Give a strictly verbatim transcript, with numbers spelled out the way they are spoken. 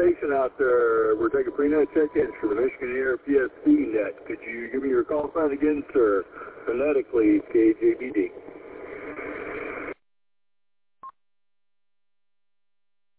Station out there. We're taking pre-net check-ins for the Michigan Air P S C net. Could you give me your call sign again, sir? Phonetically, K J B D.